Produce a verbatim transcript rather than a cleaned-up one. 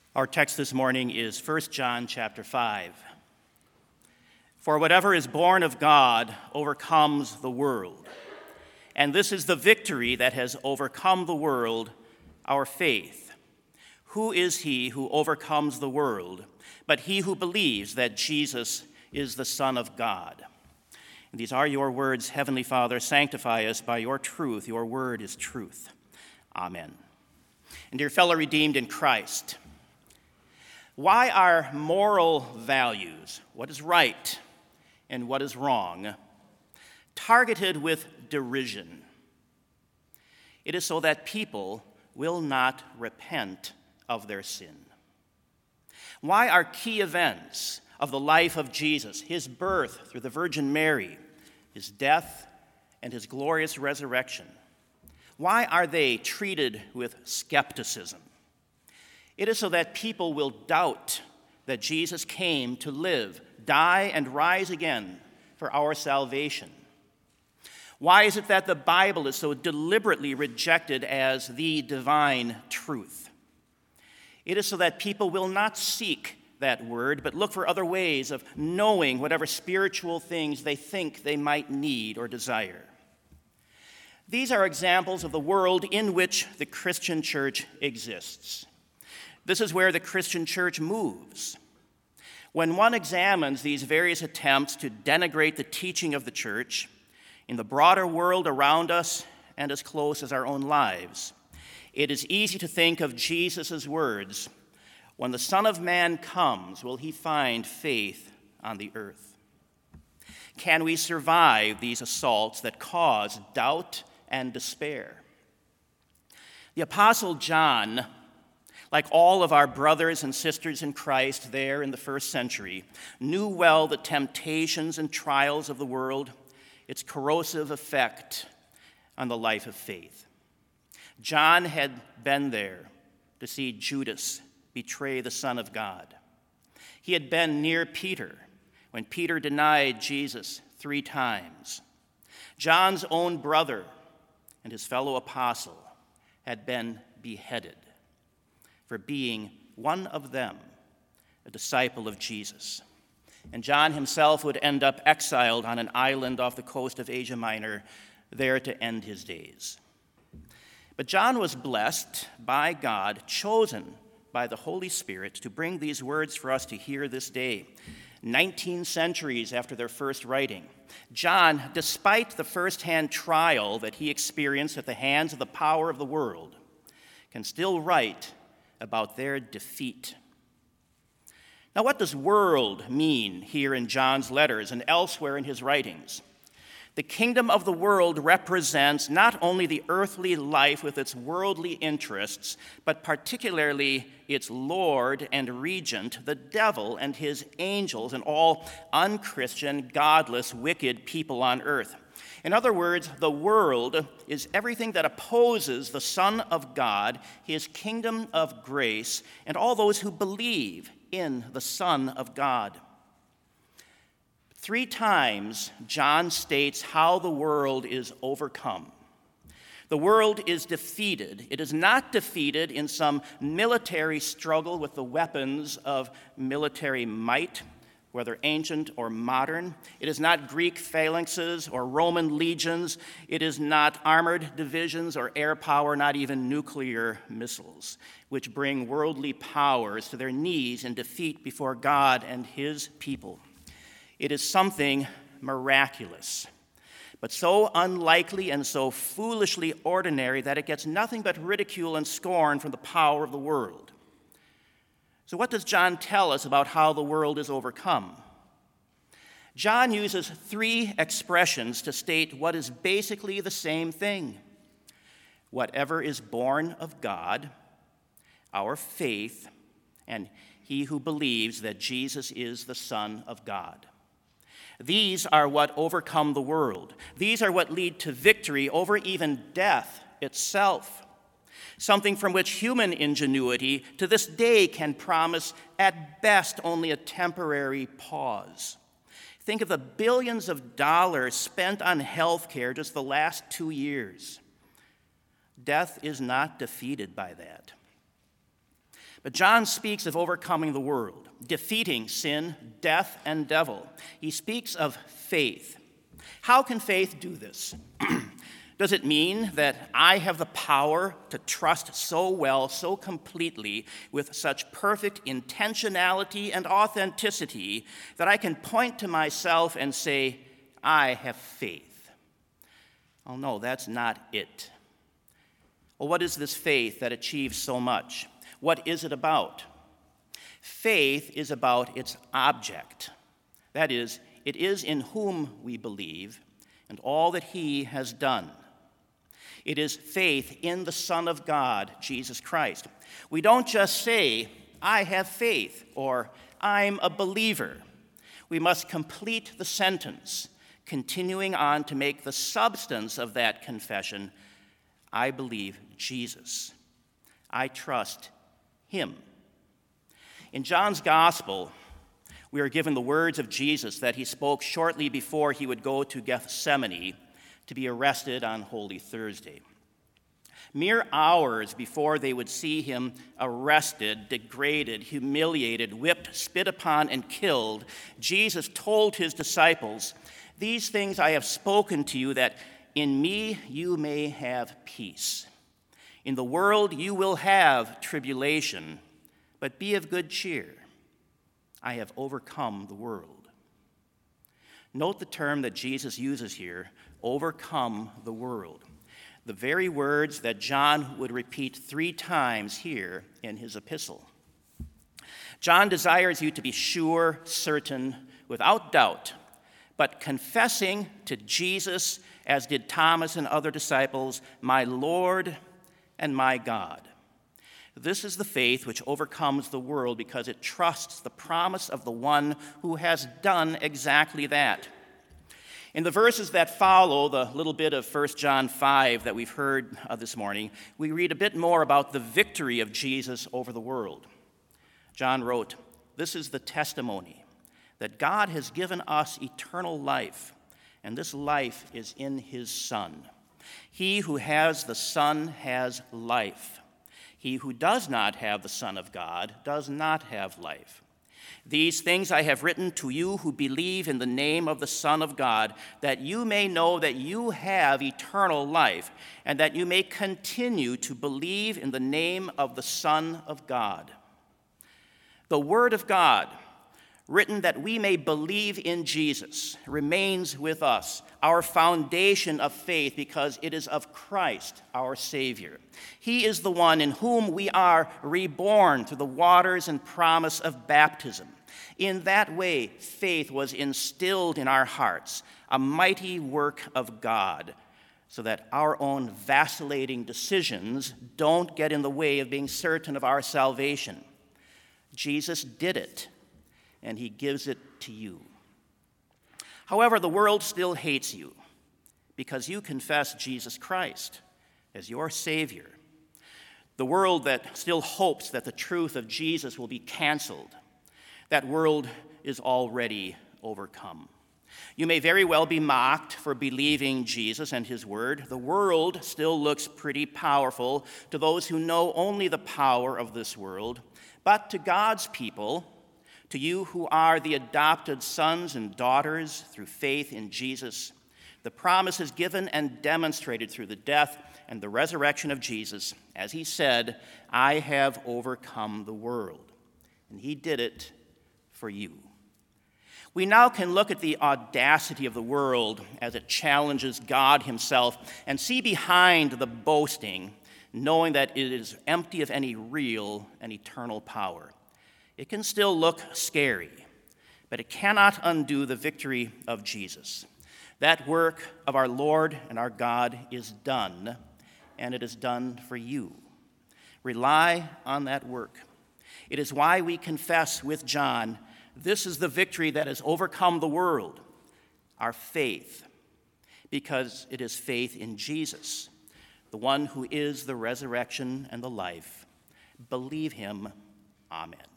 Our text this morning is First John chapter five. For whatever is born of God overcomes the world. And this is the victory that has overcome the world, our faith. Who is he who overcomes the world, but he who believes that Jesus is the Son of God? And these are your words, Heavenly Father. Sanctify us by your truth. Your word is truth. Amen. And dear fellow redeemed in Christ, why are moral values, what is right and what is wrong, targeted with derision? It is so that people will not repent of their sin. Why are key events of the life of Jesus, his birth through the Virgin Mary, his death, and his glorious resurrection, why are they treated with skepticism? It is so that people will doubt that Jesus came to live, die, and rise again for our salvation. Why is it that the Bible is so deliberately rejected as the divine truth? It is so that people will not seek that word, but look for other ways of knowing whatever spiritual things they think they might need or desire. These are examples of the world in which the Christian church exists. This is where the Christian church moves. When one examines these various attempts to denigrate the teaching of the church in the broader world around us and as close as our own lives, it is easy to think of Jesus' words, "When the Son of Man comes, will he find faith on the earth?" Can we survive these assaults that cause doubt and despair? The Apostle John, like all of our brothers and sisters in Christ there in the first century, knew well the temptations and trials of the world, its corrosive effect on the life of faith. John had been there to see Judas betray the Son of God. He had been near Peter when Peter denied Jesus three times. John's own brother and his fellow apostle had been beheaded for being one of them, a disciple of Jesus. And John himself would end up exiled on an island off the coast of Asia Minor, there to end his days. But John was blessed by God, chosen by the Holy Spirit to bring these words for us to hear this day, nineteen centuries after their first writing. John, despite the firsthand trial that he experienced at the hands of the power of the world, can still write about their defeat. Now, what does world mean here in John's letters and elsewhere in his writings? The kingdom of the world represents not only the earthly life with its worldly interests, but particularly its lord and regent, the devil and his angels, and all unchristian, godless, wicked people on earth. In other words, the world is everything that opposes the Son of God, his kingdom of grace, and all those who believe in the Son of God. Three times, John states how the world is overcome. The world is defeated. It is not defeated in some military struggle with the weapons of military might, whether ancient or modern. It is not Greek phalanxes or Roman legions. It is not armored divisions or air power, not even nuclear missiles, which bring worldly powers to their knees in defeat before God and his people. It is something miraculous, but so unlikely and so foolishly ordinary that it gets nothing but ridicule and scorn from the power of the world. So what does John tell us about how the world is overcome? John uses three expressions to state what is basically the same thing. Whatever is born of God, our faith, and he who believes that Jesus is the Son of God. These are what overcome the world. These are what lead to victory over even death itself. Something from which human ingenuity to this day can promise at best only a temporary pause. Think of the billions of dollars spent on health care just the last two years. Death is not defeated by that. But John speaks of overcoming the world, defeating sin, death, and devil. He speaks of faith. How can faith do this? Does it mean that I have the power to trust so well, so completely, with such perfect intentionality and authenticity that I can point to myself and say, I have faith? Oh no, that's not it. Well, what is this faith that achieves so much? What is it about? Faith is about its object. That is, it is in whom we believe and all that he has done. It is faith in the Son of God, Jesus Christ. We don't just say, I have faith, or I'm a believer. We must complete the sentence, continuing on to make the substance of that confession, I believe Jesus. I trust him. In John's Gospel, we are given the words of Jesus that he spoke shortly before he would go to Gethsemane to be arrested on Holy Thursday. Mere hours before they would see him arrested, degraded, humiliated, whipped, spit upon, and killed, Jesus told his disciples, "These things I have spoken to you, that in me you may have peace. In the world you will have tribulation, but be of good cheer. I have overcome the world." Note the term that Jesus uses here, overcome the world. The very words that John would repeat three times here in his epistle. John desires you to be sure, certain, without doubt, but confessing to Jesus, as did Thomas and other disciples, my Lord and my God. This is the faith which overcomes the world because it trusts the promise of the one who has done exactly that. In the verses that follow, the little bit of First John five that we've heard uh, this morning, we read a bit more about the victory of Jesus over the world. John wrote, "This is the testimony, that God has given us eternal life, and this life is in his Son. He who has the Son has life. He who does not have the Son of God does not have life. These things I have written to you who believe in the name of the Son of God, that you may know that you have eternal life, and that you may continue to believe in the name of the Son of God." The Word of God, written that we may believe in Jesus, remains with us, our foundation of faith, because it is of Christ, our Savior. He is the one in whom we are reborn through the waters and promise of baptism. In that way, faith was instilled in our hearts, a mighty work of God, so that our own vacillating decisions don't get in the way of being certain of our salvation. Jesus did it, and he gives it to you. However, the world still hates you because you confess Jesus Christ as your Savior. The world that still hopes that the truth of Jesus will be canceled, that world is already overcome. You may very well be mocked for believing Jesus and his word. The world still looks pretty powerful to those who know only the power of this world, but to God's people, to you who are the adopted sons and daughters through faith in Jesus, the promise is given and demonstrated through the death and the resurrection of Jesus. As he said, I have overcome the world. And he did it for you. We now can look at the audacity of the world as it challenges God himself and see behind the boasting, knowing that it is empty of any real and eternal power. It can still look scary, but it cannot undo the victory of Jesus. That work of our Lord and our God is done, and it is done for you. Rely on that work. It is why we confess with John, this is the victory that has overcome the world, our faith, because it is faith in Jesus, the one who is the resurrection and the life. Believe him. Amen.